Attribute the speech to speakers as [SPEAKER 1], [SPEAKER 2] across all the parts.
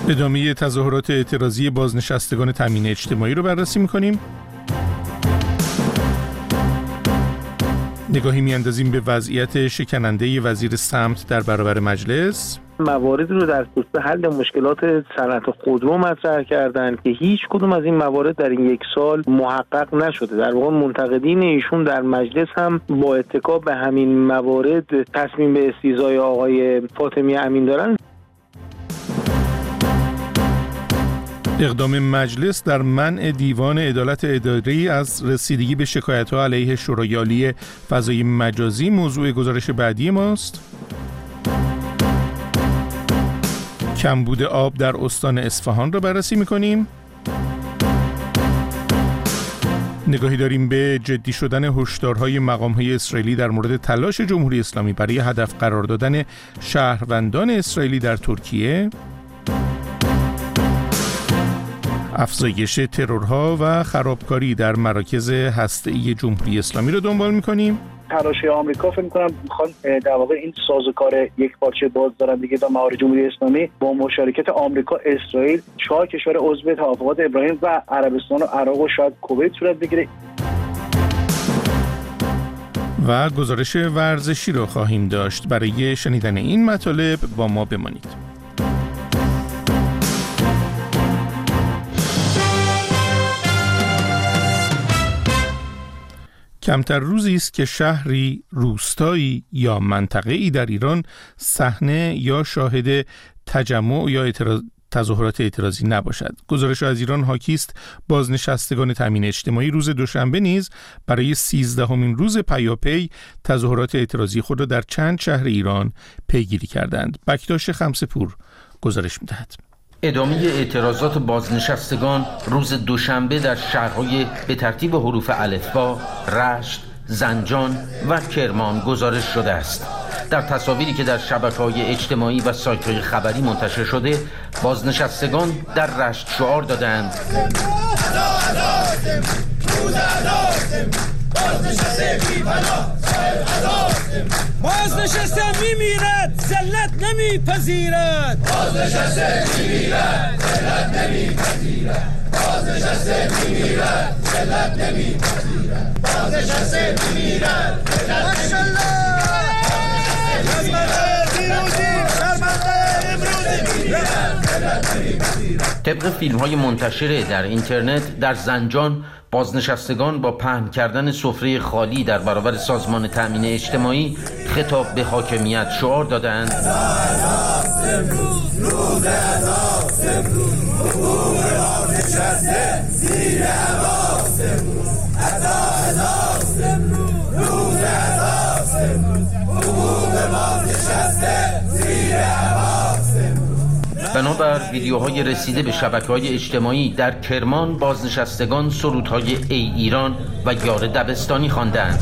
[SPEAKER 1] ادامه تظاهرات اعتراضی بازنشستگان تامین اجتماعی رو بررسی می‌کنیم. نگاهی می‌اندازیم به وضعیت شکننده وزیر سمت در برابر مجلس.
[SPEAKER 2] مواردی رو در خصوص حل مشکلات صنعت خودرو مطرح کردند که هیچ کدوم از این موارد در این یک سال محقق نشده. در واقع منتقدین ایشون در مجلس هم با اتکا به همین موارد تصمیم به استیضای آقای فاطمی امین دارن.
[SPEAKER 1] اقدام مجلس در منع دیوان عدالت اداری از رسیدگی به شکایت‌ها علیه شورای عالی فضای مجازی موضوع گزارش بعدی ماست. کمبود آب در استان اصفهان را بررسی می‌کنیم. نگاهی داریم به جدی شدن هشدارهای مقام‌های اسرائیلی در مورد تلاش جمهوری اسلامی برای هدف قرار دادن شهروندان اسرائیلی در ترکیه. افزایش ترورها و خرابکاری در مراکز هسته‌ای جمهوری اسلامی رو دنبال می‌کنیم.
[SPEAKER 3] تلاش آمریکا فکر می‌کنم می‌خوان در واقع این سازوکار یک بازدارندگی با معارض جمهوری اسلامی با مشارکت آمریکا، اسرائیل، 4 کشور عضو توافقات ابراهیم و عربستان و عراق و شاید کویت صورت بگیره.
[SPEAKER 1] و گزارش ورزشی رو خواهیم داشت. برای شنیدن این مطالب با ما بمانید. کمتر روزی است که شهری، روستایی یا منطقه‌ای در ایران صحنه یا شاهد تجمع یا تظاهرات اعتراضی نباشد. گزارش از ایران حاکی است بازنشستگان تامین اجتماعی روز دوشنبه نیز برای 13مین روز پیاپی تظاهرات اعتراضی خود را در چند شهر ایران پیگیری کردند. بکتاش خمسه‌پور گزارش می‌دهد.
[SPEAKER 4] ادامه اعتراضات بازنشستگان روز دوشنبه در شهرهای به ترتیب حروف الفبا، رشت، زنجان و کرمان گزارش شده است. در تصاویری که در شبکه‌های اجتماعی و سایت‌های خبری منتشر شده، بازنشستگان در رشت شعار دادند:
[SPEAKER 5] بازنشسته میمیرد، ذلت نمیپذیرد. بازنشسته میمیرد، ذلت نمیپذیرد. بازنشسته میمیرد، ذلت نمیپذیرد. بازنشسته میمیرد، ذلت نمیپذیرد.
[SPEAKER 4] طبق فیلم‌های منتشره در اینترنت، در زنجان بازنشستگان با پهن کردن سفره خالی در برابر سازمان تامین اجتماعی خطاب به حاکمیت شعار دادند: بنابر ویدیوهای رسیده به شبکه‌های اجتماعی، در کرمان بازنشستگان سرودهای ای ایران و یار دبستانی خواندند.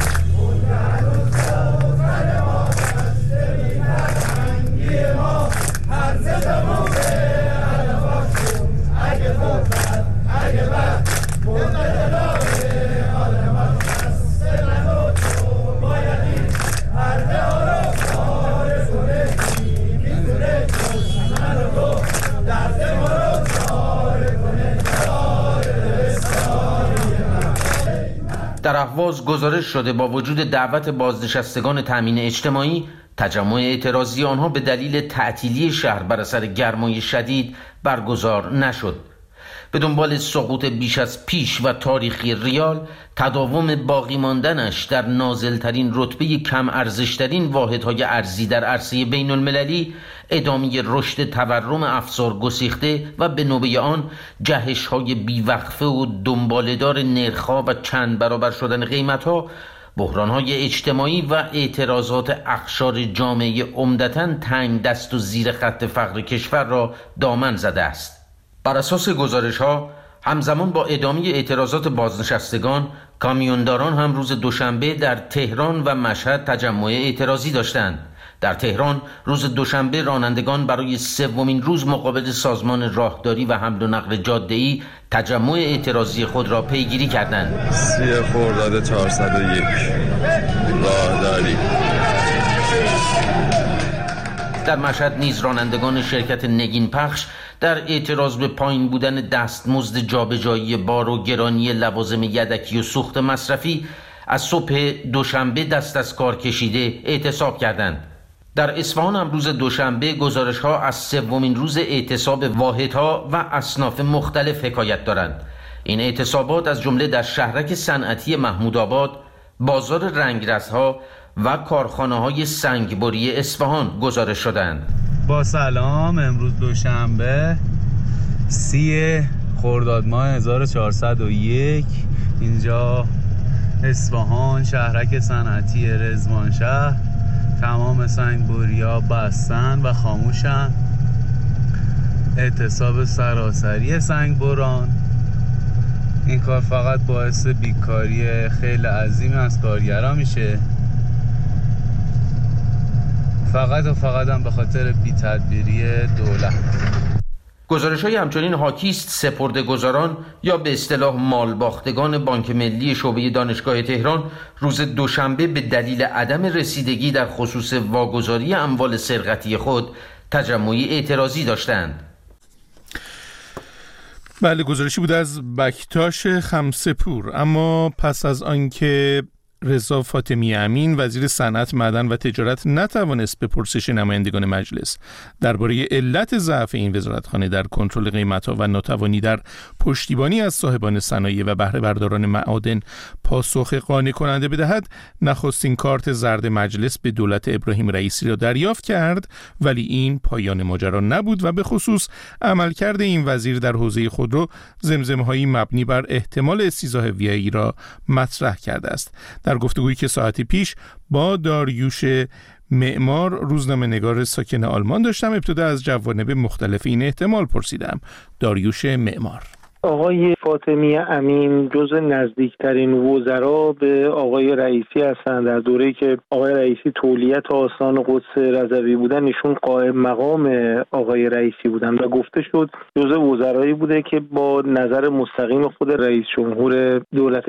[SPEAKER 4] در اهواز گزارش شده با وجود دعوت بازنشستگان تامین اجتماعی، تجمع اعتراضی آنها به دلیل تعطیلی شهر بر اثر گرمای شدید برگزار نشد. به دنبال سقوط بیش از پیش و تاریخی ریال، تداوم باقی ماندنش در نازلترین رتبه کم ارزشترین واحدهای ارزی در عرصه بین المللی، ادامه رشد تورم افزار گسیخته و به نوبه آن جهش‌های بیوقفه و دنباله‌دار نرخ‌ها و چند برابر شدن قیمت‌ها، بحران‌های اجتماعی و اعتراضات اقشار جامعه عمدتاً تنگ دست و زیر خط فقر کشور را دامن زده است. بر اساس گزارش‌ها، همزمان با ادامه اعتراضات بازنشستگان، کامیونداران هم روز دوشنبه در تهران و مشهد تجمع اعتراضی داشتند. در تهران روز دوشنبه رانندگان برای 3مین روز مقابل سازمان راهداری و حمل و نقل جاده‌ای تجمع اعتراضی خود را پیگیری کردند.
[SPEAKER 6] 3 خرداد 401 راهداری.
[SPEAKER 4] در مشهد نیز رانندگان شرکت نگین پخش در اعتراض به پایین بودن دستمزد جابجایی بار و گرانی لوازم یدکی و سوخت مصرفی از صبح دوشنبه دست از کار کشیده اعتصاب کردند. در اصفهان امروز دوشنبه گزارش‌ها از سومین روز اعتصاب واحدها و اصناف مختلف حکایت دارند. این اعتصابات از جمله در شهرک صنعتی محمودآباد، بازار رنگرزها و کارخانه‌های سنگبری اصفهان گزارش شدند.
[SPEAKER 7] با سلام، امروز دوشنبه 30 خرداد ماه 1401 اینجا اصفهان شهرک صنعتی رضوانشهر تمام سنگبری‌ها بستن و خاموشن. اعتصاب سراسری سنگبران. این کار فقط باعث بیکاری خیلی عظیمی از کارگرا میشه، فقط هم به خاطر بی‌تدبیری دولت.
[SPEAKER 4] گزارش‌های همچنین حاکی است سپرده‌گذاران یا به اصطلاح مالباختگان بانک ملی شعبه دانشگاه تهران روز دوشنبه به دلیل عدم رسیدگی در خصوص واگذاری اموال سرقتی خود تجمعی اعتراضی داشتند.
[SPEAKER 1] بله، گزارشی بود از بکتاش خمسه‌پور. اما پس از آنکه رضا فاطمی امین وزیر صنعت، معدن و تجارت نتوانست به پرسش نمایندگان مجلس درباره علت ضعف این وزارتخانه در کنترل قیمت‌ها و ناتوانی در پشتیبانی از صاحبان صنایع و بهره برداران معادن پاسخ قانع کننده بدهد، نخستین کارت زرد مجلس به دولت ابراهیم رئیسی را دریافت کرد، ولی این پایان ماجرا نبود و به خصوص عملکرد این وزیر در حوزه خودرو زمزمه‌هایی مبنی بر احتمال استیضاح ویایی را مطرح کرده است. در گفتگویی که ساعتی پیش با داریوش معمار، روزنامه‌نگار ساکن آلمان داشتم، ابتدا از جوانب مختلف این احتمال پرسیدم. داریوش معمار:
[SPEAKER 2] آقای فاطمی امین جزء نزدیکترین وزرا به آقای رئیسی هستند. در دوره‌ای که آقای رئیسی تولیت آستان قدس رضوی بودن، ایشون قائم مقام آقای رئیسی بودن و گفته شد جزء وزرایی بوده که با نظر مستقیم خود رئیس جمهور دولت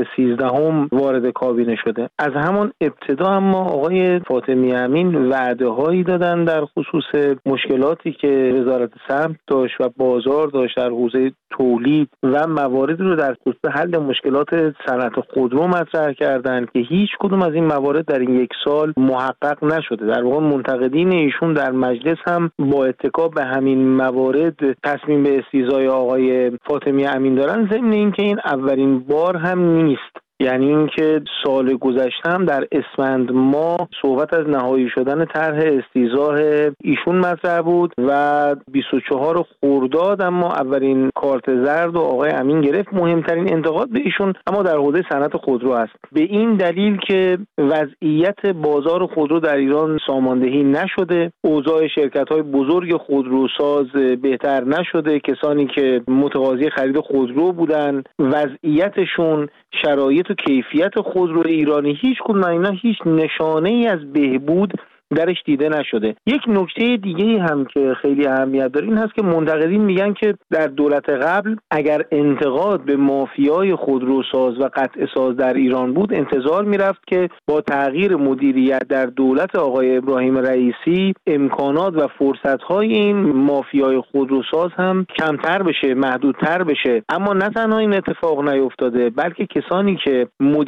[SPEAKER 2] 13 وارد کابینه شده. از همان ابتدا اما آقای فاطمی امین وعده‌هایی دادن در خصوص مشکلاتی که وزارت سمت داشت و بازار داشت در حوزه تولید و مواردی رو در خصوص حل مشکلات صنعت خودرو مطرح کردند که هیچ کدوم از این موارد در این یک سال محقق نشده. در واقع منتقدین ایشون در مجلس هم با اتکا به همین موارد تصمیم به استیضاح آقای فاطمی امین دارن، ضمن اینکه این اولین بار هم نیست. یعنی اینکه سال گذشته هم در اسفند ماه صحبت از نهایی شدن طرح استیضاح ایشون مطرح بود و 24 خرداد اما اولین کارت زرد و آقای امین گرفت. مهمترین انتقاد به ایشون اما در حوزه صنعت خودرو است، به این دلیل که وضعیت بازار خودرو در ایران ساماندهی نشده، اوضاع شرکت‌های بزرگ خودروساز بهتر نشده، کسانی که متقاضی خرید خودرو بودن وضعیتشون، شرایط و کیفیت خودرو ایرانی، هیچ کدوم اینا هیچ نشانه ای از بهبود درش دیده نشده. یک نکته دیگه هم که خیلی اهمیت داره این هست که منتقدین میگن که در دولت قبل اگر انتقاد به مافیای خودروساز و قطع ساز در ایران بود، انتظار میرفت که با تغییر مدیریت در دولت آقای ابراهیم رئیسی امکانات و فرصت‌های این مافیای خودروساز هم کمتر بشه، محدودتر بشه. اما نه تنها این اتفاق نیفتاده، بلکه کسانی که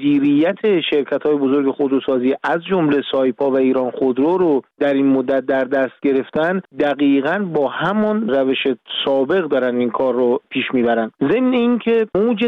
[SPEAKER 2] مدیریت شرکت‌های بزرگ خودروسازی از جمله سایپا و ایران خودرو رو در این مدت در دست گرفتن، دقیقاً با همون روش سابق دارن این کار رو پیش میبرن. ضمن اینکه موج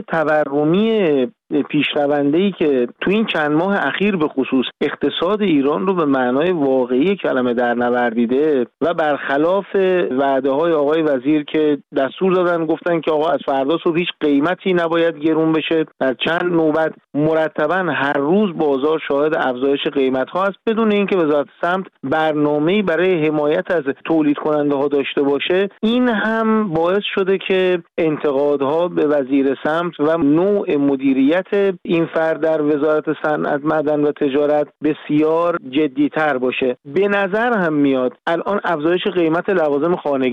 [SPEAKER 2] تورمی پیشرونده‌ای که تو این چند ماه اخیر به خصوص اقتصاد ایران رو به معنای واقعی کلمه در نوردیده و برخلاف وعده‌های آقای وزیر که دستور دادن، گفتن که آقا از فردا صبح هیچ قیمتی نباید گرون بشه، در چند نوبت مرتباً هر روز بازار شاهد افزایش قیمت‌ها است بدون اینکه وزارت سمت برنامه‌ای برای حمایت از تولید کننده‌ها داشته باشه. این هم باعث شده که انتقادها به وزیر سمت و نوع مدیریت این فرد در وزارت صنعت، معدن و تجارت بسیار جدی‌تر باشه. به نظر هم میاد الان افزایش قیمت لوازم خانگی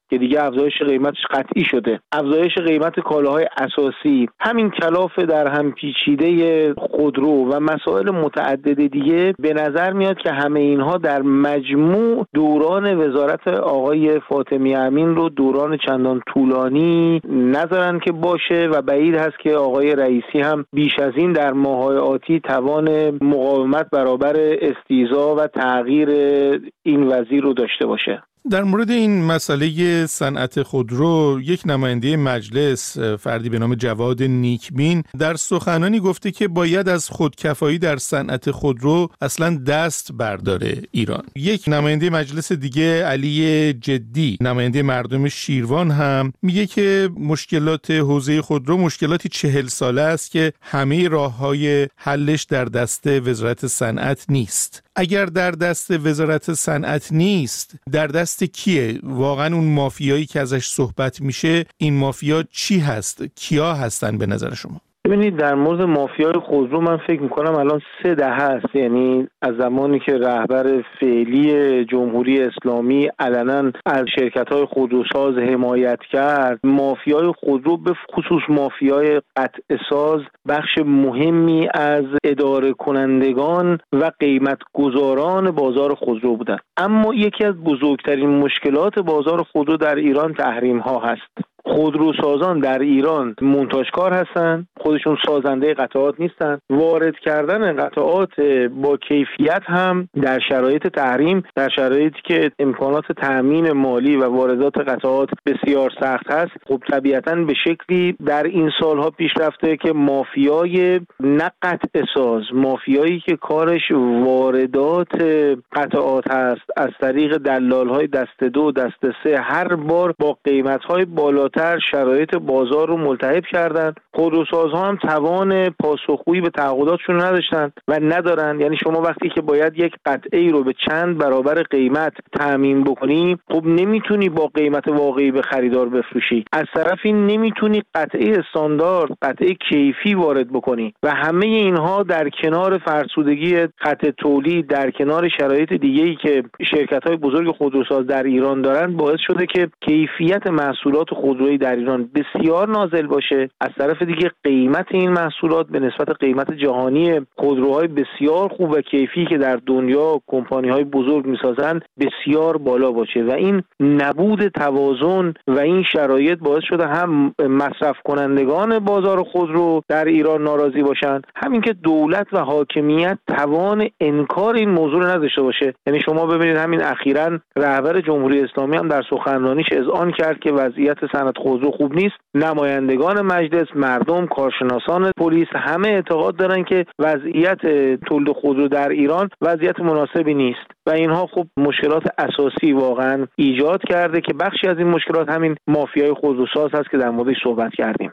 [SPEAKER 2] که دیگه افزایش قیمتش قطعی شده، افزایش قیمت کالاهای اساسی، همین کلاف در هم پیچیده خودرو و مسائل متعدد دیگه، به نظر میاد که همه اینها در مجموع دوران وزارت آقای فاطمی امین رو دوران چندان طولانی نذارن که باشه و بعید هست که آقای رئیسی هم بیش از این در ماه‌های آتی توان مقاومت برابر استیضاح و تغییر این وضعیت رو داشته باشه.
[SPEAKER 1] در مورد این مسئله صنعت خودرو، یک نماینده مجلس، فردی به نام جواد نیکبین، در سخنانی گفته که باید از خودکفایی در صنعت خودرو اصلا دست برداره ایران. یک نماینده مجلس دیگه، علی جدی، نماینده مردم شیروان، هم میگه که مشکلات حوزه خودرو مشکلاتی 40 ساله است که همه راه‌های حلش در دست وزارت صنعت نیست. اگر در دست وزارت صنعت نیست، در دست کیه؟ واقعا اون مافیایی که ازش صحبت میشه، این مافیا چی هست؟ کیا هستن به نظر شما؟
[SPEAKER 2] ببینید، در مورد مافیای خودرو من فکر میکنم الان 3 دهه است، یعنی از زمانی که رهبر فعلی جمهوری اسلامی علنا از شرکت‌های خودروساز حمایت کرد، مافیای خودرو به خصوص مافیای قطع ساز بخش مهمی از اداره کنندگان و قیمت گذاران بازار خودرو بودند. اما یکی از بزرگترین مشکلات بازار خودرو در ایران تحریم ها هست. خودروسازان در ایران مونتاژکار هستن، خودشون سازنده قطعات نیستن. وارد کردن قطعات با کیفیت هم در شرایط تحریم، در شرایطی که امکانات تأمین مالی و واردات قطعات بسیار سخت هست، خب طبیعتاً به شکلی در این سالها پیش رفته که مافیای نه قطع ساز، مافیایی که کارش واردات قطعات هست، از طریق دلال‌های دست 2 دست 3 هر بار با قیمت‌های بالاتر شرایط بازار رو ملتهب کردن. خودروسازها هم توان پاسخگویی به تعهداتشون نداشتن و ندارن. یعنی شما وقتی که باید یک قطعه رو به چند برابر قیمت تامین بکنی، خب نمیتونی با قیمت واقعی به خریدار بفروشی. از طرفی نمیتونی قطعه استاندارد، قطعه کیفی وارد بکنی و همه اینها در کنار فرسودگی خط تولید، در کنار شرایط دیگه‌ای که شرکت‌های بزرگ خودروساز در ایران دارن، باعث شده که کیفیت محصولات خودرویی در ایران بسیار نازل باشه. از طرف دیگه قیمت این محصولات به نسبت قیمت جهانی خودروهای بسیار خوب و کیفی که در دنیا کمپانی‌های بزرگ می‌سازن بسیار بالا باشه و این نبود توازن و این شرایط باعث شده هم مصرف کنندگان بازار خودرو در ایران ناراضی باشن، همین که دولت و حاکمیت توان انکار این موضوع رو نداشته باشه. یعنی شما ببینید همین اخیراً رهبر جمهوری اسلامی هم در سخنرانیش اذعان کرد که وضعیت صنعت خودرو خوب نیست. نمایندگان مجلس، مردم، کارشناسان پلیس همه اعتقاد دارن که وضعیت تولید خودرو در ایران وضعیت مناسبی نیست و اینها خب مشکلات اساسی واقعا ایجاد کرده که بخشی از این مشکلات همین مافیای خودروساز هست که در موردش صحبت کردیم.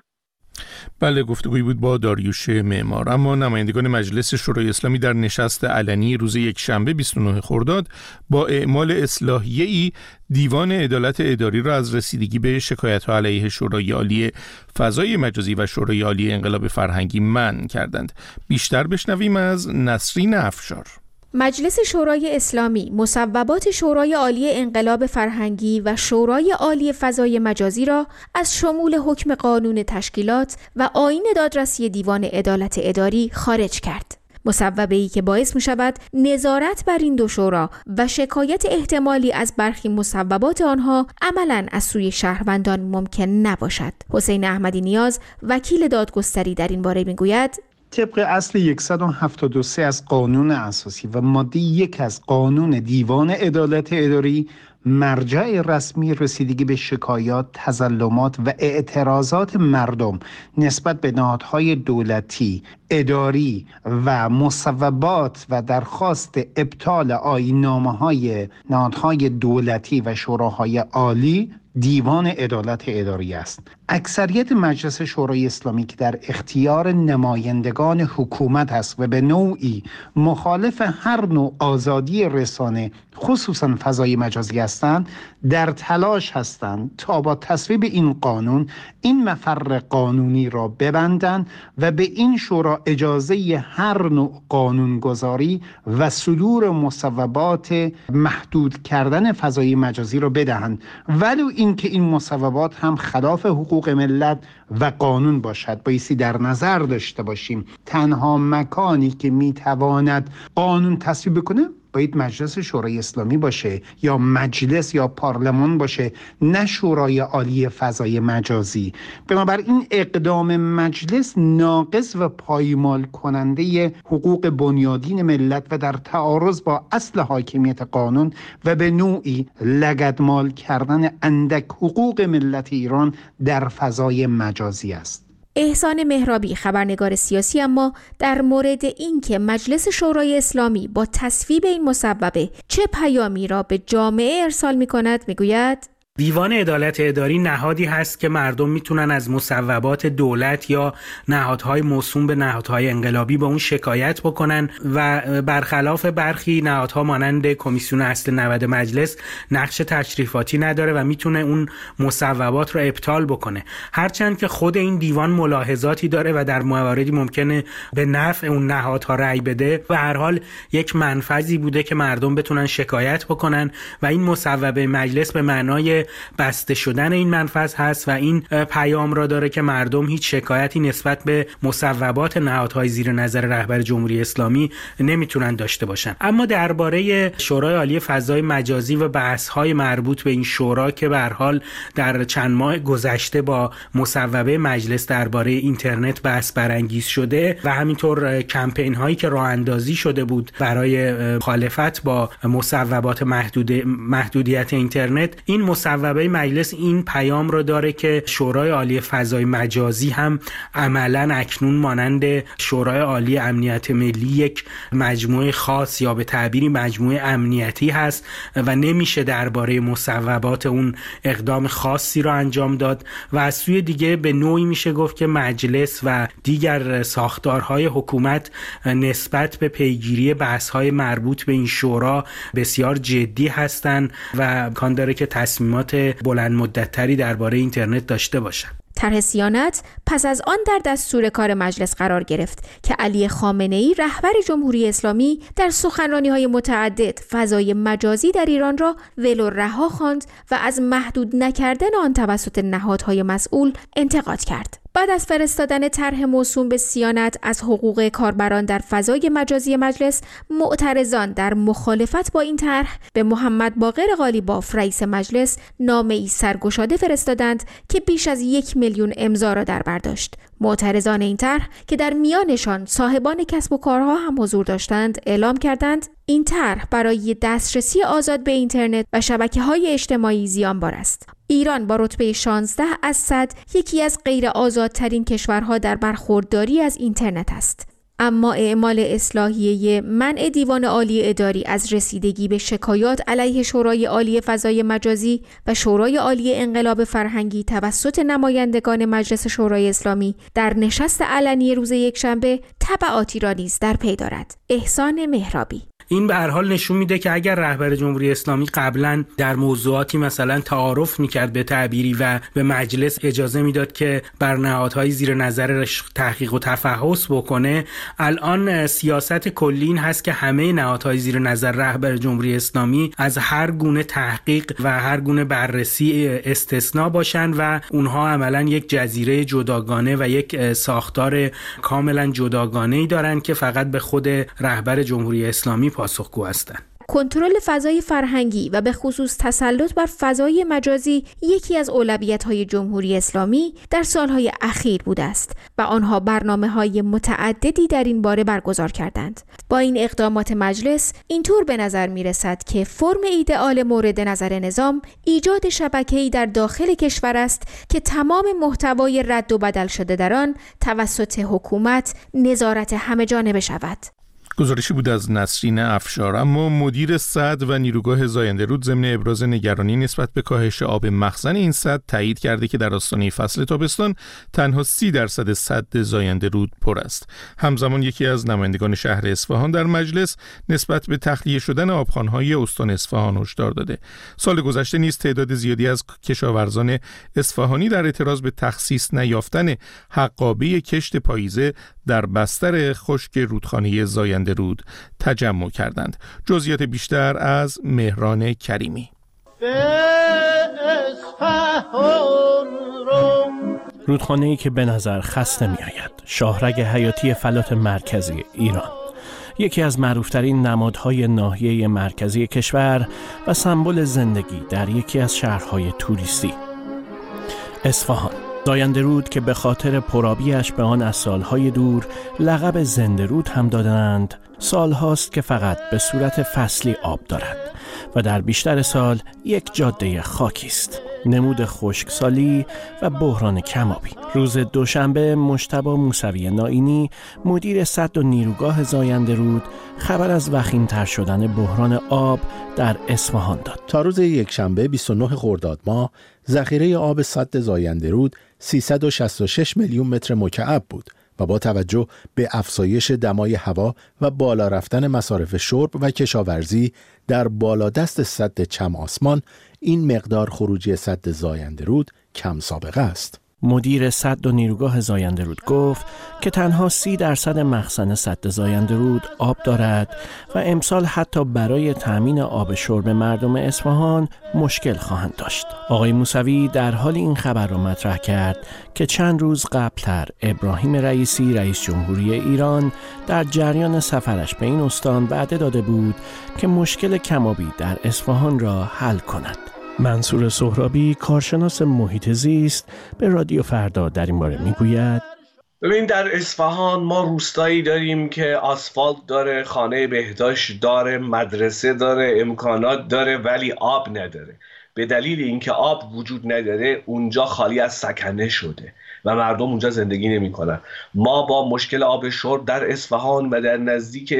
[SPEAKER 1] بله، گفتگویی بود با داریوش معمار. اما نمایندگان مجلس شورای اسلامی در نشست علنی روز یکشنبه 29 خرداد با اعمال اصلاحیه‌ای دیوان عدالت اداری را از رسیدگی به شکایت‌ها علیه شورای عالی فضای مجازی و شورای عالی انقلاب فرهنگی منع کردند. بیشتر بشنویم از نسرین افشار.
[SPEAKER 8] مجلس شورای اسلامی مصوبات شورای عالی انقلاب فرهنگی و شورای عالی فضای مجازی را از شمول حکم قانون تشکیلات و آیین دادرسی دیوان عدالت اداری خارج کرد. مصوبه‌ای که باعث می‌شود نظارت بر این دو شورا و شکایت احتمالی از برخی مصوبات آنها عملاً از سوی شهروندان ممکن نباشد. حسین احمدی نیاز، وکیل دادگستری، در این باره می‌گوید:
[SPEAKER 9] طبق اصل 173 از قانون اساسی و ماده 1 از قانون دیوان عدالت اداری، مرجع رسمی رسیدگی به شکایات، تظلمات و اعتراضات مردم نسبت به نهادهای دولتی، اداری و مصوبات و درخواست ابطال آیین‌نامه‌های نهادهای دولتی و شوراهای عالی دیوان عدالت اداری است. اکثریت مجلس شورای اسلامی که در اختیار نمایندگان حکومت است و به نوعی مخالف هر نوع آزادی رسانه خصوصا فضای مجازی هستند، در تلاش هستند تا با تصویب این قانون این مفر قانونی را ببندند و به این شورا اجازه هر نوع قانونگذاری و صدور مصوبات محدود کردن فضای مجازی را بدهند، ولو اینکه این مصوبات هم خلاف حقوق ملت و قانون باشد. بایستی در نظر داشته باشیم تنها مکانی که میتواند قانون تصویب کنه باید مجلس شورای اسلامی باشه یا مجلس یا پارلمان باشه، نه شورای عالی فضای مجازی. بنابراین اقدام مجلس ناقص و پایمال کننده حقوق بنیادین ملت و در تعارض با اصل حاکمیت قانون و به نوعی لگدمال کردن اندک حقوق ملت ایران در فضای مجازی است.
[SPEAKER 8] احسان مهرابی خبرنگار سیاسی اما در مورد اینکه مجلس شورای اسلامی با تصویب این مصوبه چه پیامی را به جامعه ارسال می‌کند میگوید:
[SPEAKER 10] دیوان عدالت اداری نهادی هست که مردم میتونن از مصوبات دولت یا نهادهای موسوم به نهادهای انقلابی با اون شکایت بکنن و برخلاف برخی نهادها مانند کمیسیون اصل 90 مجلس نقش تشریفاتی نداره و میتونه اون مصوبات رو ابطال بکنه. هرچند که خود این دیوان ملاحظاتی داره و در مواردی ممکنه به نفع اون نهادها رأی بده و هر حال یک منفذی بوده که مردم بتونن شکایت بکنن و این مصوبه مجلس به معنای بسته شدن این منفذ هست و این پیام را داره که مردم هیچ شکایتی نسبت به مصوبات نهادهای زیر نظر رهبر جمهوری اسلامی نمیتونن داشته باشن. اما درباره شورای عالی فضای مجازی و بحث‌های مربوط به این شورا که به هر حال در چند ماه گذشته با مصوبه مجلس درباره اینترنت بحث برانگیز شده و همینطور کمپین هایی که راه اندازی شده بود برای مخالفت با مصوبات محدودیت اینترنت، این مصوبه مجلس این پیام رو داره که شورای عالی فضای مجازی هم عملاً اکنون مانند شورای عالی امنیت ملی یک مجموعه خاص یا به تعبیری مجموعه امنیتی هست و نمیشه درباره مصوبات اون اقدام خاصی رو انجام داد و از سوی دیگه به نوعی میشه گفت که مجلس و دیگر ساختارهای حکومت نسبت به پیگیری بحث‌های مربوط به این شورا بسیار جدی هستند و امکان داره که تصمیمات بلند مدت‌تری درباره اینترنت داشته باشند.
[SPEAKER 8] طرح صیانت پس از آن در دستور کار مجلس قرار گرفت که علی خامنه‌ای رهبر جمهوری اسلامی در سخنرانی‌های متعدد فضای مجازی در ایران را ول و رها خواند و از محدود نکردن آن توسط نهادهای مسئول انتقاد کرد. بعد از فرستادن طرح موسوم به صیانت از حقوق کاربران در فضای مجازی مجلس، معترضان در مخالفت با این طرح به محمد باقر قالیباف رئیس مجلس نامه‌ای سرگشاده فرستادند که بیش از 1,000,000 امضا را در بر داشت. معترضان این طرح که در میانشان صاحبان کسب و کارها هم حضور داشتند، اعلام کردند این طرح برای دسترسی آزاد به اینترنت و شبکه‌های اجتماعی زیانبار است. ایران با رتبه 16 از 100 یکی از غیر آزادترین کشورها در برخورداری از اینترنت است. اما اعمال اصلاحیه منع دیوان عالی اداری از رسیدگی به شکایات علیه شورای عالی فضای مجازی و شورای عالی انقلاب فرهنگی توسط نمایندگان مجلس شورای اسلامی در نشست علنی روز یکشنبه تبعاتی را نیز در پی دارد. احسان مهرابی.
[SPEAKER 10] این به هر حال نشون میده که اگر رهبر جمهوری اسلامی قبلا در موضوعاتی مثلا تعارف میکرد به تعبیری و به مجلس اجازه میداد که بر نهادهای زیر نظرش تحقیق و تفحص بکنه، الان سیاست کلی این هست که همه نهادهای زیر نظر رهبر جمهوری اسلامی از هر گونه تحقیق و هر گونه بررسی استثنا باشن و اونها عملا یک جزیره جداگانه و یک ساختار کاملا جداگانه‌ای دارن که فقط به خود رهبر جمهوری اسلامی پاسخگو هستند.
[SPEAKER 8] کنترل فضای فرهنگی و به خصوص تسلط بر فضای مجازی یکی از اولویت‌های جمهوری اسلامی در سالهای اخیر بوده است و آنها برنامه‌های متعددی در این باره برگزار کردند. با این اقدامات مجلس اینطور به نظر می‌رسد که فرم ایدئال مورد نظر نظام ایجاد شبکه‌ای در داخل کشور است که تمام محتوای رد و بدل شده در آن توسط حکومت نظارت همه‌جانبه شود.
[SPEAKER 1] گزارشی بود از نسرین افشار. اما مدیر سد و نیروگاه زاینده رود ضمن ابراز نگرانی نسبت به کاهش آب مخزن این سد تایید کرده که در آستانه فصل تابستان تنها 30% سد زاینده رود پر است. همزمان یکی از نمایندگان شهر اصفهان در مجلس نسبت به تخلیه شدن آبخوان‌های استان اصفهان هشدار داده. سال گذشته نیز تعداد زیادی از کشاورزان اصفهانی در اعتراض به تخصیص نیافتن حقابه کشت پاییزه در بستر خشک رودخانه زاینده رود تجمع کردند. جزئیات بیشتر از مهران کریمی.
[SPEAKER 11] رودخانه‌ای که به نظر خسته می‌آید، شاهرگ حیاتی فلات مرکزی ایران، یکی از معروف‌ترین نمادهای ناحیه مرکزی کشور و سمبل زندگی در یکی از شهرهای توریستی. اصفهان، زاینده رود که به خاطر پرآبی‌اش به آن از سالهای دور لقب زنده رود هم دادند، سالهاست که فقط به صورت فصلی آب دارد و در بیشتر سال یک جاده خاکی است. نمود خشکسالی و بحران کم‌آبی. روز دوشنبه مجتبی موسوی نائینی مدیر سد و نیروگاه زاینده رود خبر از وخیم‌تر شدن بحران آب در اصفهان داد.
[SPEAKER 12] تا روز یکشنبه 29 خرداد ماه ذخیره آب سد زاینده رود 366 میلیون متر مکعب بود و با توجه به افزایش دمای هوا و بالا رفتن مصارف شرب و کشاورزی در بالادست سد چم آسمان، این مقدار خروجی سد زاینده رود کم سابقه است.
[SPEAKER 11] مدیر سد و نیروگاه زاینده رود گفت که تنها 30% مخزن سد زاینده رود آب دارد و امسال حتی برای تامین آب شرب مردم اصفهان مشکل خواهند داشت. آقای موسوی در حال این خبر را مطرح کرد که چند روز قبلتر ابراهیم رئیسی رئیس جمهوری ایران در جریان سفرش به این استان وعده داده بود که مشکل کم‌آبی در اصفهان را حل کند. منصور سهرابی کارشناس محیط زیست به رادیو فردا در این باره میگوید:
[SPEAKER 13] ببین، در اصفهان ما روستایی داریم که آسفالت داره، خانه بهداشت داره، مدرسه داره، امکانات داره، ولی آب نداره. به دلیل اینکه آب وجود نداره اونجا خالی از سکنه شده و مردم اونجا زندگی نمی‌کنن. ما با مشکل آب شرب در اصفهان و در نزدیک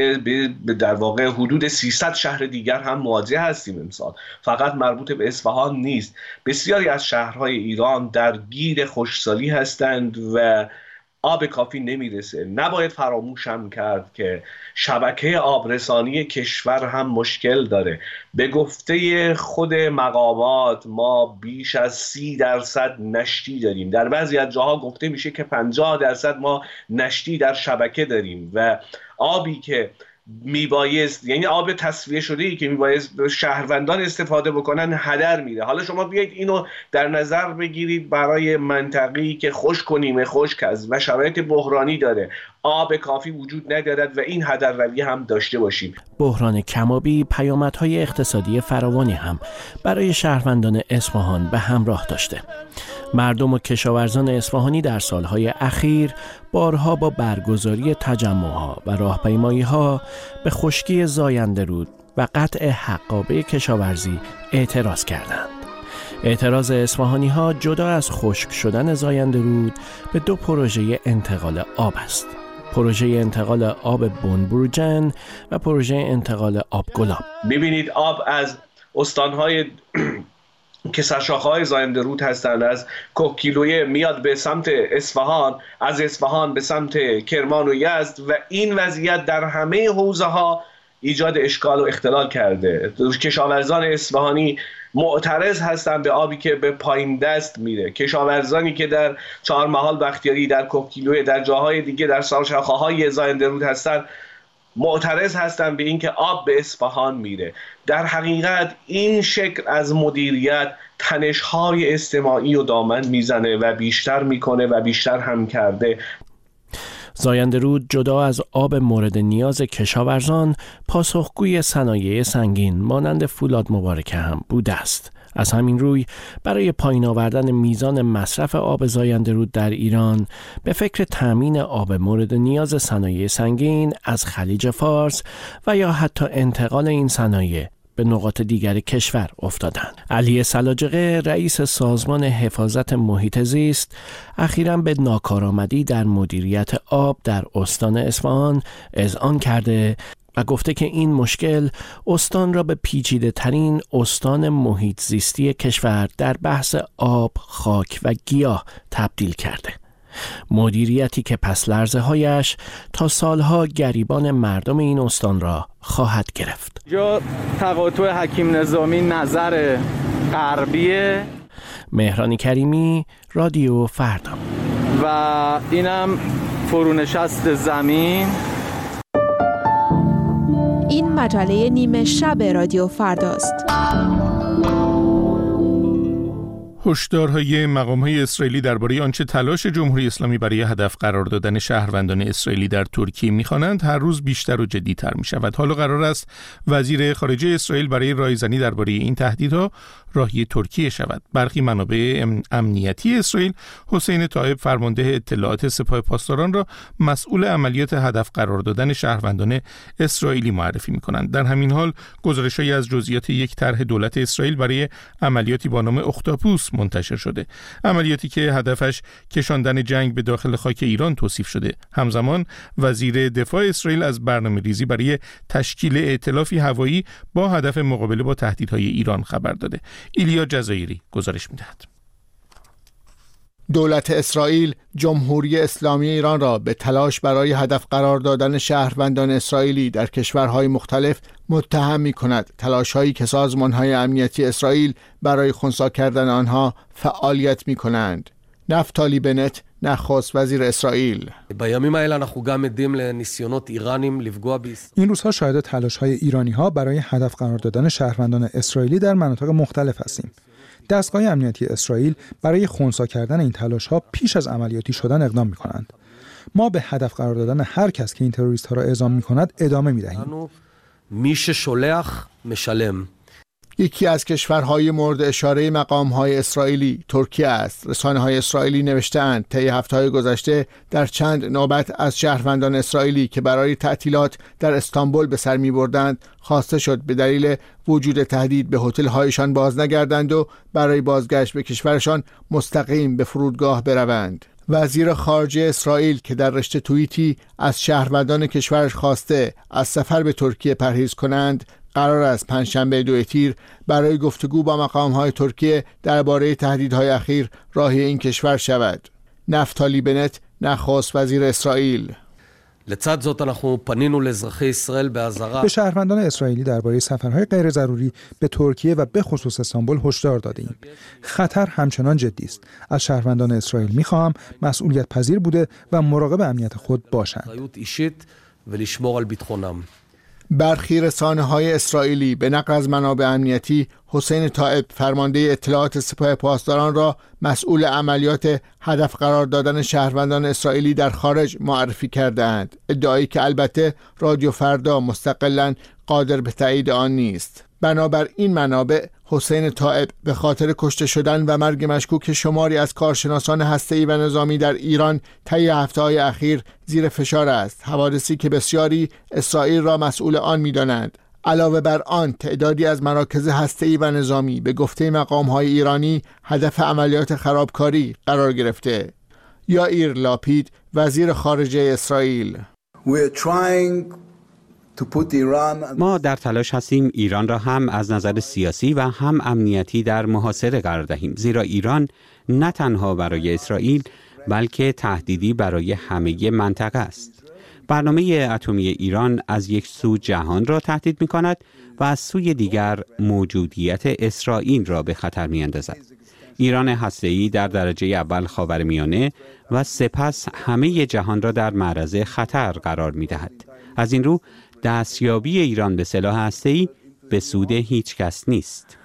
[SPEAKER 13] در واقع حدود 300 شهر دیگر هم مواجه هستیم امسال. فقط مربوط به اصفهان نیست. بسیاری از شهرهای ایران در گیر خشکسالی هستند و آب کافی نمیرسه. نباید فراموش هم کرد که شبکه آبرسانی کشور هم مشکل داره. به گفته خود مقامات ما بیش از 30% نشتی داریم. در بعضی از جاها گفته میشه که 50% ما نشتی در شبکه داریم و آبی که میبایست، یعنی آب تصفیه شده‌ای که میبایست شهروندان استفاده بکنن هدر میره. حالا شما بیایید اینو در نظر بگیرید برای منطقه‌ای که خشک و نیمه خشک است و شرایط بحرانی داره، آب کافی وجود ندارد و این هدرروی هم داشته باشیم.
[SPEAKER 11] بحران کم‌آبی پیامدهای اقتصادی فراوانی هم برای شهروندان اصفهان به همراه داشته. مردم و کشاورزان اصفهانی در سالهای اخیر بارها با برگزاری تجمع‌ها و راهپیمایی‌ها به خشکی زاینده رود و قطع حقابه کشاورزی اعتراض کردند. اعتراض اصفهانی‌ها جدا از خشک شدن زاینده رود به 2 پروژه انتقال آب است. پروژه انتقال آب بنبروجن و پروژه انتقال آب گلاب.
[SPEAKER 13] ببینید، آب از استان‌های که سرشاخه‌های زاینده رود هستند، از کوکیلویه میاد به سمت اصفهان، از اصفهان به سمت کرمان و یزد و این وضعیت در همه حوزه‌ها ایجاد اشکال و اختلال کرده. کشاورزان اصفهانی معترض هستند به آبی که به پایین دست میره. کشاورزانی که در چهارمحال بختیاری، در کوکیلویه، در جاهای دیگه در سرشاخه‌های زاینده رود هستند معترض هستند به اینکه آب به اصفهان میره. در حقیقت این شکل از مدیریت تنش‌های اجتماعی و دامن میزنه و بیشتر میکنه و بیشتر هم کرده.
[SPEAKER 11] زاینده رود جدا از آب مورد نیاز کشاورزان، پاسخگوی صنایع سنگین مانند فولاد مبارکه هم بوده است. از همین روی برای پایین آوردن میزان مصرف آب زاینده رود در ایران به فکر تامین آب مورد نیاز صنایع سنگین از خلیج فارس و یا حتی انتقال این صنایع به نقاط دیگر کشور افتادند. علی سلاجقه رئیس سازمان حفاظت محیط زیست اخیراً به ناکارآمدی در مدیریت آب در استان اصفهان اذعان کرده و گفته که این مشکل استان را به پیچیده ترین استان محیط زیستی کشور در بحث آب، خاک و گیاه تبدیل کرده. مدیریتی که پس لرزه هایش تا سالها گریبان مردم این استان را خواهد گرفت.
[SPEAKER 14] جا تقاطع حکیم نظامی نظر غربیه.
[SPEAKER 11] مهران کریمی، رادیو فردا.
[SPEAKER 14] و اینم فرونشست زمین.
[SPEAKER 8] این مجله نیمه شب رادیو فرداست.
[SPEAKER 1] هشدارهای مقام‌های اسرائیلی درباره آنچه تلاش جمهوری اسلامی برای هدف قرار دادن شهروندان اسرائیلی در ترکیه می‌خوانند هر روز بیشتر و جدی‌تر می‌شود. حالا قرار است وزیر خارجه اسرائیل برای رایزنی درباره این تهدیدها راهی ترکیه شود. برخی منابع امنیتی اسرائیل حسین طایب فرمانده اطلاعات سپاه پاسداران را مسئول عملیات هدف قرار دادن شهروندان اسرائیلی معرفی می‌کنند. در همین حال گزارش‌هایی از جزئیات یک طرح دولت اسرائیل برای عملیاتی با نام اختاپوس منتشر شده. عملیاتی که هدفش کشاندن جنگ به داخل خاک ایران توصیف شده. همزمان وزیر دفاع اسرائیل از برنامه‌ریزی برای تشکیل ائتلافی هوایی با هدف مقابله با تهدیدهای ایران خبر داده. ایلیا جزایری گزارش می‌دهد.
[SPEAKER 12] دولت اسرائیل جمهوری اسلامی ایران را به تلاش برای هدف قرار دادن شهروندان اسرائیلی در کشورهای مختلف متهم می‌کند. تلاش‌هایی که سازمان‌های امنیتی اسرائیل برای خنثی کردن آنها فعالیت می‌کنند. نفتالی بنت، نخست وزیر اسرائیل:
[SPEAKER 15] این روزها شاهد تلاش‌های ایرانی‌ها برای هدف قرار دادن شهروندان اسرائیلی در مناطق مختلف هستیم. دستگاه امنیتی اسرائیل برای خنثی کردن این تلاش‌ها پیش از عملیاتی شدن اقدام می‌کنند. ما به هدف قرار دادن هر کس که این تروریست‌ها را اعزام می‌کند ادامه می‌دهیم.
[SPEAKER 12] یکی از کشورهای مورد اشاره مقام‌های اسرائیلی ترکیه است. رسانه‌های اسرائیلی نوشته‌اند طی هفته‌های گذشته در چند نوبت از شهروندان اسرائیلی که برای تعطیلات در استانبول به سر می‌بردند خواسته شد به دلیل وجود تهدید به هتل‌هایشان باز نگردند و برای بازگشت به کشورشان مستقیم به فرودگاه بروند. وزیر خارجه اسرائیل که در رشته توییتی از شهروندان کشورش خواسته از سفر به ترکیه پرهیز کنند، قرار است پنجشنبه 2 تیر برای گفتگو با مقام‌های ترکیه درباره تهدیدهای اخیر راهی این کشور شود. نفتالی بنت، نخست وزیر اسرائیل:
[SPEAKER 15] به شهروندان اسرائیلی درباره سفرهای غیر ضروری به ترکیه و به خصوص استانبول هشدار دادیم. خطر همچنان جدی است. از شهروندان اسرائیل می‌خواهم مسئولیت پذیر بوده و مراقب امنیت خود باشند.
[SPEAKER 12] برخی رسانه‌های اسرائیلی به نقل از منابع امنیتی حسین طایب فرمانده اطلاعات سپاه پاسداران را مسئول عملیات هدف قرار دادن شهروندان اسرائیلی در خارج معرفی کرده‌اند. ادعایی که البته رادیو فردا مستقلاً قادر به تایید آن نیست. بنابر این منابع حسین طایب به خاطر کشته شدن و مرگ مشکوک شماری از کارشناسان هسته‌ای و نظامی در ایران طی هفته‌های اخیر زیر فشار است. حوادثی که بسیاری اسرائیل را مسئول آن می‌دانند. علاوه بر آن تعدادی از مراکز هسته‌ای و نظامی به گفته مقام‌های ایرانی هدف عملیات خرابکاری قرار گرفته. یائیر لاپید، وزیر خارجه اسرائیل:
[SPEAKER 16] ما در تلاش هستیم ایران را هم از نظر سیاسی و هم امنیتی در محاصره قرار دهیم، زیرا ایران نه تنها برای اسرائیل بلکه تهدیدی برای همه منطقه است. برنامه اتمی ایران از یک سو جهان را تهدید می کند و از سوی دیگر موجودیت اسرائیل را به خطر می اندازد. ایران هسته‌ای در درجه اول خاورمیانه و سپس همه جهان را در معرض خطر قرار می دهد. از این رو دستیابی ایران به سلاح هسته‌ای به سود هیچ کس نیست.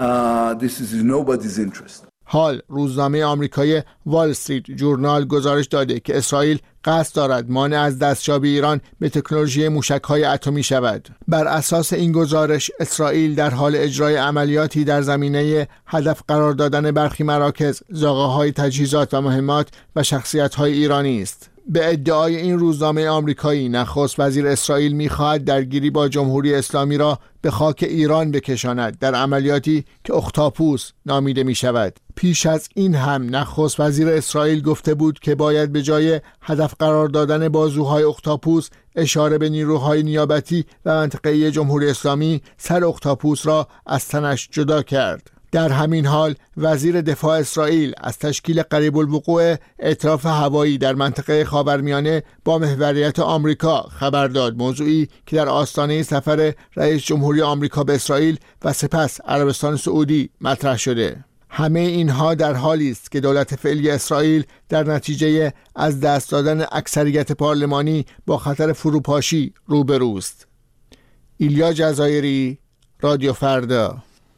[SPEAKER 12] حال روزنامه آمریکایی وال استریت جورنال گزارش داده که اسرائیل قصد دارد مانع از دستیابی ایران به تکنولوژی موشک‌های اتمی شود. بر اساس این گزارش اسرائیل در حال اجرای عملیاتی در زمینه هدف قرار دادن برخی مراکز، زاغه‌های تجهیزات و مهمات و شخصیت‌های ایرانی است.
[SPEAKER 17] به ادعای این روزنامه آمریکایی، نخست وزیر اسرائیل می‌خواهد درگیری با جمهوری اسلامی را به خاک ایران بکشاند در عملیاتی که اختاپوس نامیده می‌شود. پیش از این هم نخست وزیر اسرائیل گفته بود که باید به جای هدف قرار دادن بازوهای اختاپوس اشاره به نیروهای نیابتی و منطقه‌ای جمهوری اسلامی سر اختاپوس را از تنش جدا کرد. در همین حال وزیر دفاع اسرائیل از تشکیل قریب الوقوع ائتلاف هوایی در منطقه خاورمیانه با محوریت آمریکا خبر داد، موضوعی که در آستانه سفر رئیس جمهوری آمریکا به اسرائیل و سپس عربستان سعودی مطرح شده. همه اینها در حالی است که دولت فعلی اسرائیل در نتیجه از دست دادن اکثریت پارلمانی با خطر فروپاشی روبروست. ایلیا جزایری، رادیو فردا.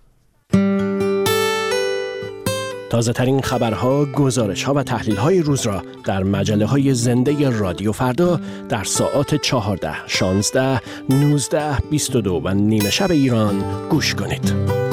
[SPEAKER 11] تازه ترین خبرها، گزارش‌ها و تحلیل‌های روز را در مجله‌های زنده رادیو فردا در ساعات 14، 16، 19، 22 و نیمه شب ایران گوش کنید.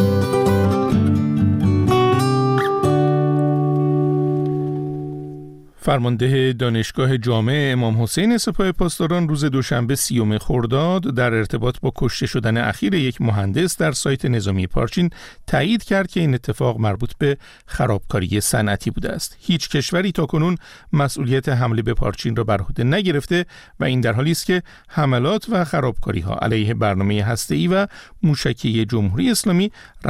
[SPEAKER 1] فرمانده دانشگاه جامع امام حسین سپاه پاسداران روز دوشنبه 30 خرداد در ارتباط با کشته شدن اخیر یک مهندس در سایت نظامی پارچین تایید کرد که این اتفاق مربوط به خرابکاری صنعتی بوده است. هیچ کشوری تاکنون مسئولیت حمله به پارچین را بر عهده نگرفته و این در حالی است که حملات و خرابکاری‌ها علیه برنامه هسته‌ای و موشکی جمهوری اسلامی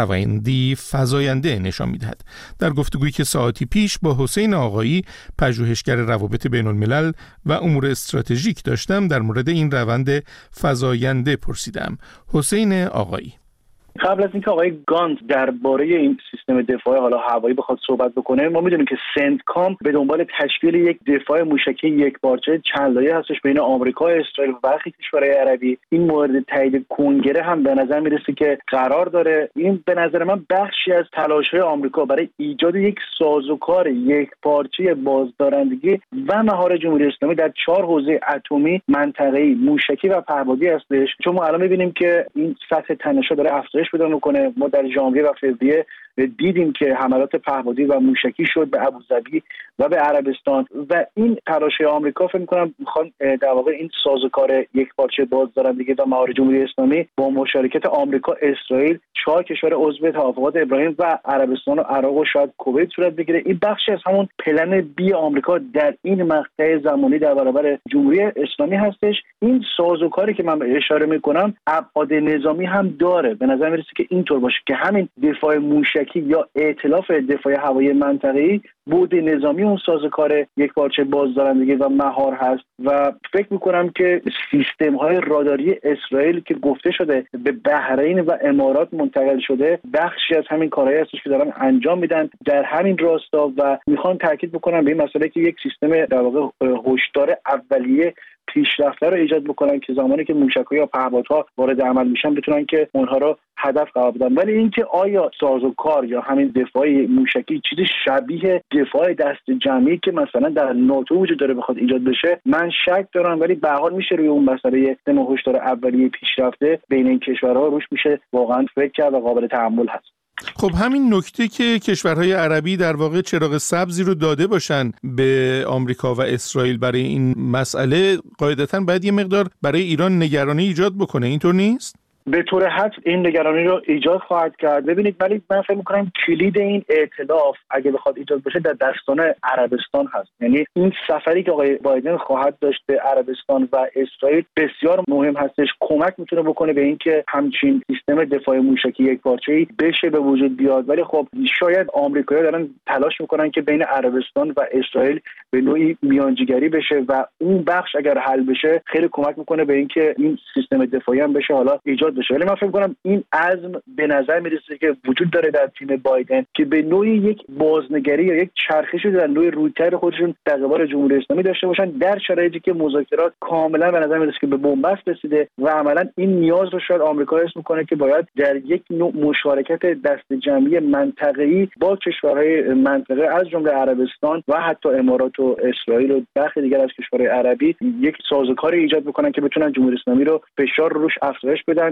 [SPEAKER 1] روندی فزاینده نشان می‌دهد. در گفتگویی که ساعتی پیش با حسین آقایی پژوهشگر روابط بین الملل و امور استراتژیک داشتم، در مورد این روند فزاینده پرسیدم. حسین آقایی:
[SPEAKER 3] قبل از اینکه آقای گانت درباره این سیستم دفاع حالا هوایی بخواد صحبت بکنه، ما میدونیم که سنتکام به دنبال تشکیل یک دفاع موشکی یکپارچه چند لایه هستش بین آمریکا، اسرائیل و برخی کشورهای عربی. این مورد تایید کنگره هم به نظر میرسه که قرار داره. این به نظر من بخشی از تلاش‌های آمریکا برای ایجاد یک سازوکار یکپارچه بازدارندگی و مهار جمهوری اسلامی در 4 حوزه اتمی، منطقه‌ای، موشکی و پهپادی هستش. چون ما الان می‌بینیم که این سطح تنش‌ها داره افزایش پیدا می‌کنه. ما در ژانویه و فوریه دیدیم که حملات پهپادی و موشکی شد به ابوظبی و به عربستان و این تلاش آمریکا فکر می‌کنم می‌خوان در واقع این سازوکار یکپارچه بازدارندگی و مهار جمهوری اسلامی با مشارکت آمریکا، اسرائیل، 4 کشور عضو توافقات ابراهیم و عربستان و عراق و شاید کویت صورت بگیره. این بخشی از همون پلن بی آمریکا در این مقطع زمانی در برابر جمهوری اسلامی هستش. این سازوکاری که من اشاره می‌کنم ابعاد نظامی هم داره. به نظر می‌رسه که اینطور باشه که همین دفاع موشکی یا ائتلاف دفاع هوایی منطقه‌ای بود نظامی اون سازوکار یکپارچه بازدارندگی و مهار هست و فکر می‌کنم که سیستم‌های راداری اسرائیل که گفته شده به بحرین و امارات منتقل شده، بخشی از همین کارهایی هستش که دارن انجام میدن در همین راستا و میخوان تاکید بکنم به این مسئله که یک سیستم در واقع هشدار اولیه پیشرفته رو ایجاد بکنن که زمانی که موشک‌ها یا پهپادها وارد عمل میشن بتونن که اونها رو هدف قرار بدن. ولی اینکه آیا سازوکار یا همین دفاع موشکی چیزی شبیه دفاع دست جمعی که مثلا در ناتو وجود داره بخواد ایجاد بشه، من شک دارم. ولی به هر حال میشه روی اون مسئله سیستم هشدار اولیه پیشرفته بین این کشورها روش میشه واقعا فکر کرد و قابل تحمل هست.
[SPEAKER 1] خب همین نکته که کشورهای عربی در واقع چراغ سبزی رو داده باشن به آمریکا و اسرائیل برای این مسئله، قاعدتاً باید یه مقدار برای ایران نگرانی ایجاد بکنه، اینطور نیست؟
[SPEAKER 3] به طور حتم این نگرانی رو ایجاد خواهد کرد. ببینید، ولی من فکر می‌کنم کلید این ائتلاف اگه بخواد ایجاد بشه در دستان عربستان هست. یعنی این سفری که آقای بایدن خواهد داشت به عربستان و اسرائیل بسیار مهم هستش. کمک میتونه بکنه به اینکه همچین سیستم دفاع موشکی یکپارچه‌ای بشه به وجود بیاد. ولی خب شاید آمریکایی‌ها دارن تلاش میکنن که بین عربستان و اسرائیل به نوعی میانجیگری بشه و اون بخش اگر حل بشه خیلی کمک میکنه به اینکه این سیستم دفاعی هم بشه حالا ایجاد بشه. ولی من فکر می‌کنم این عزم به نظر میرسه که وجود داره در تیم بایدن که به نوعی یک بازنگری یا یک چرخشی در نوع رویکرد خودشون در قبال جمهوری اسلامی داشته باشن در شرایطی که مذاکرات کاملا به نظر میرسه که به بنبست رسیده و عملا این نیاز رو شاید آمریکا حس می‌کنه که باید در یک نوع مشارکت دست جمعی منطقه‌ای با کشورهای منطقه از جمله عربستان و حتی امارات و اسرائیل و برخی دیگر از کشورهای عربی یک سازوکاری ایجاد بکنن که بتونن جمهوری اسلامی رو فشار روش افزایش بدن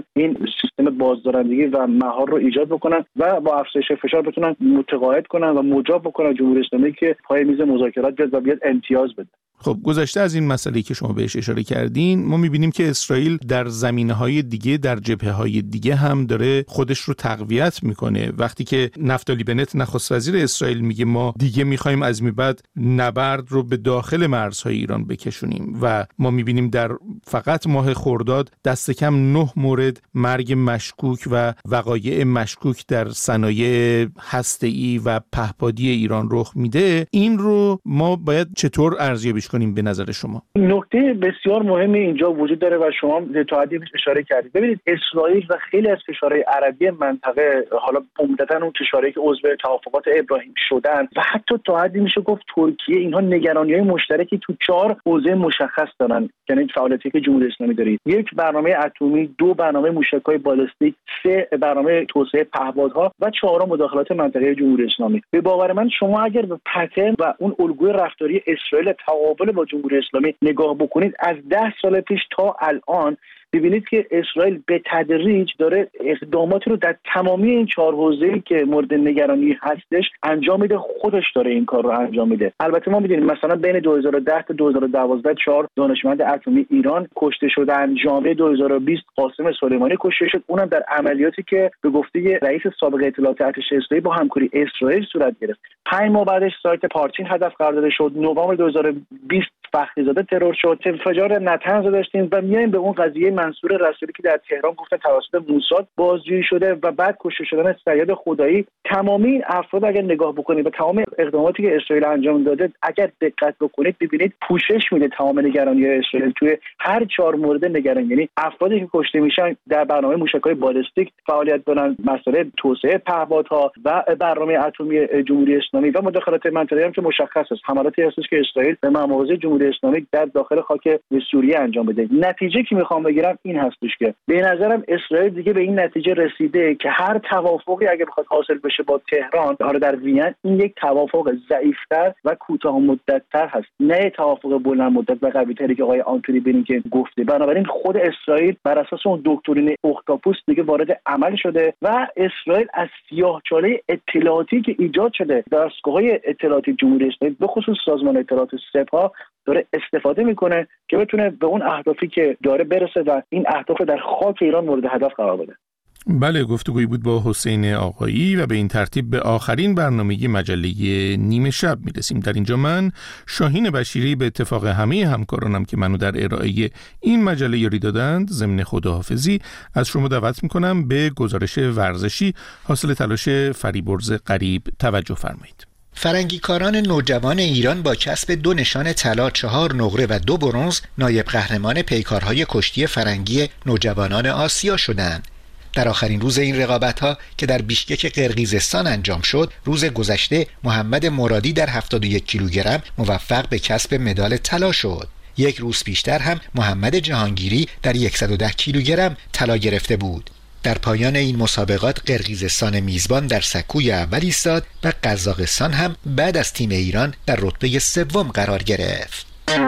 [SPEAKER 3] این سیستم بازدارندگی و مهار رو ایجاد بکنن و با افزایش فشار بتونن متقاعد کنن و مجاب بکنن جمهوری اسلامی که پای میز مذاکرات بیاد و بیاد امتیاز بده.
[SPEAKER 1] خب گذشته از این مسئله که شما بهش اشاره کردین، ما می‌بینیم که اسرائیل در زمینه‌های دیگه، در جبهه‌های دیگه هم داره خودش رو تقویت میکنه. وقتی که نفتالی بنت نخست وزیر اسرائیل میگه ما دیگه می‌خوایم از این بعد نبرد رو به داخل مرزهای ایران بکشونیم و ما می‌بینیم در فقط ماه خرداد دست کم 9 مورد مرگ مشکوک و وقایع مشکوک در صنایع هسته‌ای و پهپادی ایران رخ میده. این رو ما باید چطور ارزیابی کنیم به نظر شما؟
[SPEAKER 3] نکته بسیار مهمی اینجا وجود داره و شما تا حدی اشاره کردید. ببینید اسرائیل و خیلی از کشورهای عربی منطقه، حالا عمدتاً اون کشورهایی که عضو توافقات ابراهیم شدن و حتی تا حدی میشه گفت ترکیه، اینها نگرانی‌های مشترکی تو 4 حوزه مشخص دارن. یعنی فعالیتی که جمهوری اسلامی داره: 1 برنامه اتمی، 2 برنامه موشک‌های بالستیک، 3 برنامه توسعه پهپادها و 4 مداخلات منطقه جمهوری اسلامی. به باور من شما اگر به پترن و اون الگوی رفتاری اسرائیل با جمهوری اسلامی نگاه بکنید، از 10 سال پیش تا الان ببینید که اسرائیل به تدریج داره اقداماتی رو در تمامی این 4 حوزه‌ای که مورد نگرانی هستش انجام میده. خودش داره این کار رو انجام میده. البته ما میدونیم مثلا بین 2010 تا 2012 4 دانشمند اتمی ایران کشته شدن. ژانویه 2020 قاسم سلیمانی کشته شد، اونم در عملیاتی که به گفته رئیس سابق اطلاعات ارتش اسرائیل با همکاری اسرائیل صورت گرفت. 5 ماه بعدش سایت پارچین هدف قرار داده شد. نوامبر 2020 فخریزاده ترور شد. انفجار نتنز داشتیم و میایم به اون قضیه منصور رسولی که در تهران گفتن توسط موساد بازجویی شده و بعد کشته شدن صیاد خدایی. تمامی این افراد اگر نگاه بکنید و تمام اقداماتی که اسرائیل انجام داده اگر دقت بکنید ببینید پوشش میده تمام نگرانی‌های اسرائیل توی هر 4 مورد نگران. یعنی افرادی که کشته میشن در برنامه موشک‌های بالستیک فعالیت دارن، مسئله توسعه پهپادها و برنامه اتمی جمهوری اسلامی و مداخلات منطقه‌ای هم که مشخص است. حملاتی هستش که اسرائیل به مواضع جمهوری اسلامی در داخل خاک سوریه انجام بده. نتیجه که میخوام بگیرم این هستش که به نظرم اسرائیل دیگه به این نتیجه رسیده که هر توافقی اگه بخواد حاصل بشه با تهران، حالا در وین، این یک توافق ضعیف‌تر و کوتاه مدت‌تر هست، نه توافق بلند مدت و قوی‌تری که آقای آنتونی بلینکن گفته. بنابراین خود اسرائیل بر اساس اون دکترین اختاپوس دیگه وارد عمل شده و اسرائیل از سیاه‌چاله اطلاعاتی که ایجاد شده دستگاه‌های اطلاعاتی جمهوری اسلامی به خصوص سازمان اطلاعات سپاه داره استفاده میکنه که بتونه به اون اهدافی که داره برسه و این اهداف در خاک ایران مورد هدف قرار بده.
[SPEAKER 1] بله، گفتگویی بود با حسین آقایی و به این ترتیب به آخرین برنامه مجله نیمه شب میرسیم. در اینجا من شاهین بشیری به اتفاق همه همکارانم که منو در ارائه این مجله یاری دادند ضمن خداحافظی از شما دعوت میکنم به گزارش ورزشی حاصل تلاش فریبرز قریب توجه فرمایید.
[SPEAKER 18] فرنگیکاران نوجوان ایران با کسب 2 نشان طلا، 4 نقره و 2 برنز نایب قهرمان پیکارهای کشتی فرنگی نوجوانان آسیا شدند. در آخرین روز این رقابت‌ها که در بیشکک قرقیزستان انجام شد، روز گذشته محمد مرادی در 71 کیلوگرم موفق به کسب مدال طلا شد. 1 روز پیشتر هم محمد جهانگیری در 110 کیلوگرم طلا گرفته بود. در پایان این مسابقات قرقیزستان میزبان در سکوی اول ایستاد و قزاقستان هم بعد از تیم ایران در رتبه 3 قرار گرفت.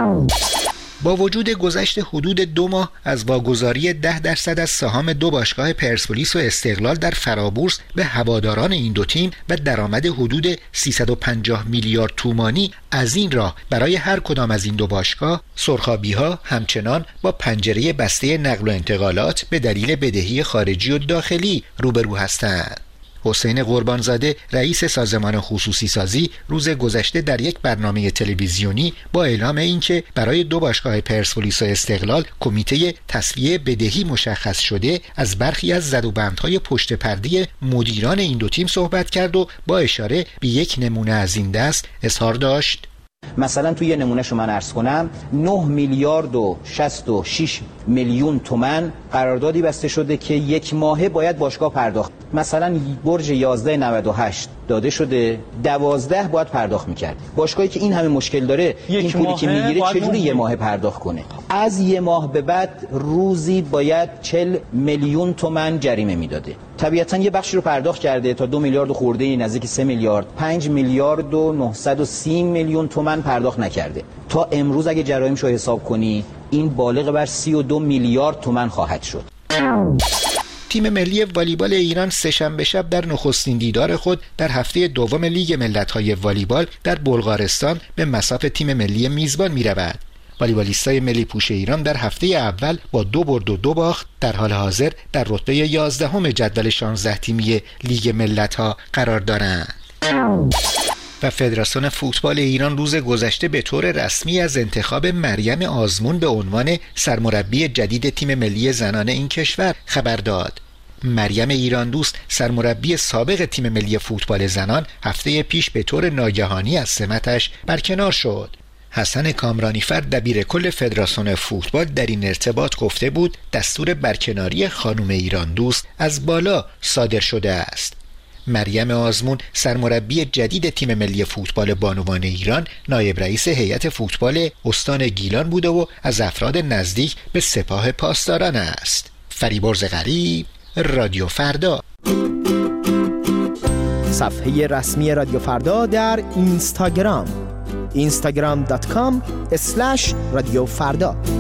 [SPEAKER 18] با وجود گذشت حدود 2 ماه از واگذاری 10% از سهام 2 باشگاه پرسپولیس و استقلال در فرابورس به هواداران این 2 تیم و درآمد حدود 350 میلیارد تومانی، از این راه برای هر کدام از این 2 باشگاه سرخابی‌ها همچنان با پنجره بسته نقل و انتقالات به دلیل بدهی خارجی و داخلی روبرو هستند. حسین قربانزاده رئیس سازمان خصوصی سازی روز گذشته در یک برنامه تلویزیونی با اعلام اینکه برای 2 باشگاه پرسپولیس و استقلال کمیته تسویه بدهی مشخص شده از برخی از زدوبندهای پشت پرده مدیران این 2 تیم صحبت کرد و با اشاره به یک نمونه از این دست اظهار داشت:
[SPEAKER 19] مثلا توی یه نمونه شما عرض کنم 9 میلیارد و 66 میلیون تومان قراردادی بسته شده که 1 ماهه باید باشگاه پرداخت. مثلا برج 1198 داده شده 12 باید پرداخت میکرد. باشگاهی که این همه مشکل داره این پولی که میگیره چجوری 1 ماه پرداخت کنه؟ از 1 ماه به بعد روزی باید 40 میلیون تومان جریمه میداده. طبیعتا یه بخشی رو پرداخت کرده تا 2 میلیارد خورده، نزدیک 3 میلیارد، 5 میلیارد و 930 میلیون تومان پرداخت نکرده. تا امروز اگه جرایمشو حساب کنی این بالغ بر 32 میلیارد تومان خواهد شد.
[SPEAKER 18] تیم ملی والیبال ایران سه‌شنبه شب در نخستین دیدار خود در هفته دوم لیگ ملت‌های والیبال در بلغارستان به مصاف تیم ملی میزبان می‌رود. والیبالیستای ملی پوش ایران در هفته اول با 2 برد و 2 باخت در حال حاضر در رتبه 11 جدول 16 تیمی لیگ ملت‌ها قرار دارند. و فدراسیون فوتبال ایران روز گذشته به طور رسمی از انتخاب مریم آزمون به عنوان سرمربی جدید تیم ملی زنان این کشور خبر داد. مریم ایران دوست سرمربی سابق تیم ملی فوتبال زنان هفته پیش به طور ناگهانی از سمتش برکنار شد. حسن کامرانیفر دبیر کل فدراسیون فوتبال در این ارتباط گفته بود دستور برکناری خانم ایران دوست از بالا صادر شده است. مریم آزمون سرمربی جدید تیم ملی فوتبال بانوان ایران نایب رئیس هیئت فوتبال استان گیلان بوده و از افراد نزدیک به سپاه پاسداران است. فریبرز غریب، رادیو فردا.
[SPEAKER 20] صفحه رسمی رادیو فردا در اینستاگرام instagram.com/رادیو فردا.